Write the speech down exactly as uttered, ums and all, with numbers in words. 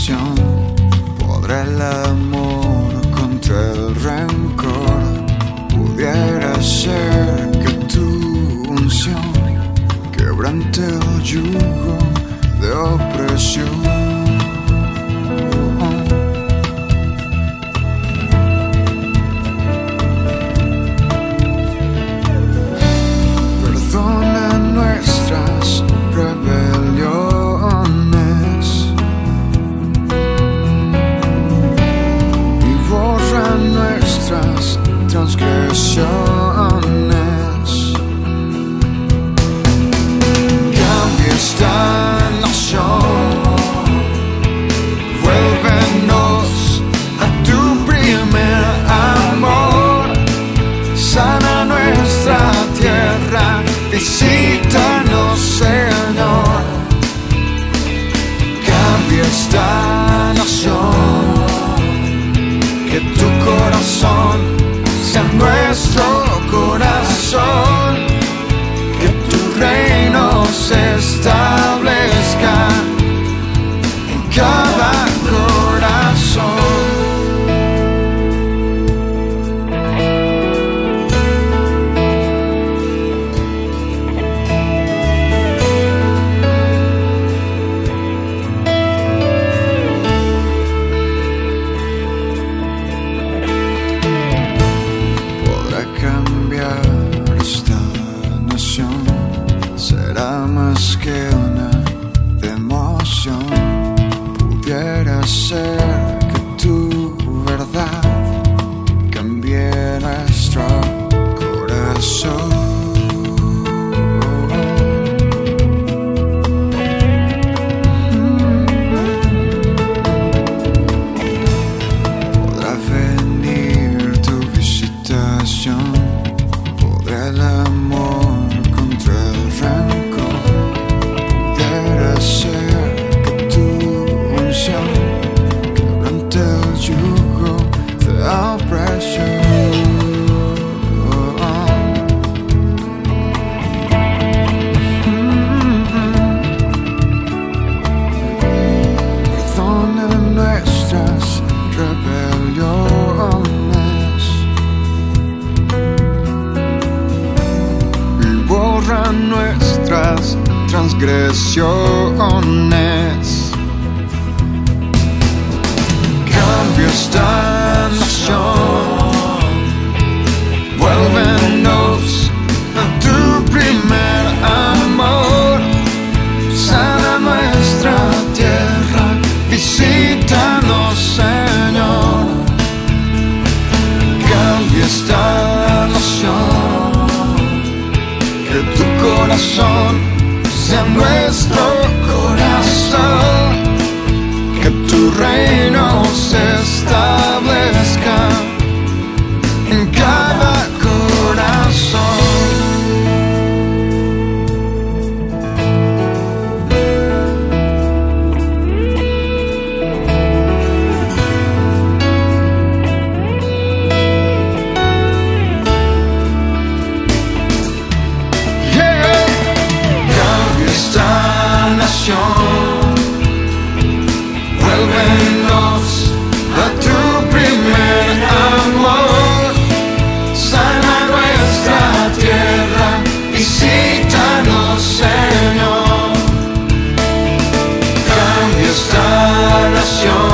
nación, podrá el amor contra el rencor. Pudiera ser que tu unción quebrante el yugo de opresión. Transgresiones. Cambia esta nación, vuélvenos a tu primer amor, sana nuestra tierra, visítanos, Señor. Cambia esta nación, que tu corazón sea nuestro corazón, que tu reino se establezca en cada corazón. Será más que una emoción. Pudiera ser que tu verdad cambie nuestro corazón. Podrá venir tu visitación, podrá el amor contra el rencor. Pudiera ser que tu unción quebrante el yugo de opresión. Perdona nuestras rebeliones y borra nuestras transgresiones. Cambia esta nación, vuélvenos a tu primer amor, sana nuestra tierra, visítanos, Señor. Cambia esta nación, que tu corazón sea nuestro corazón, que tu reino se establezca en cada corazón. Vuélvenos a tu primer amor, sana nuestra tierra, visítanos, Señor. Cambia esta nación.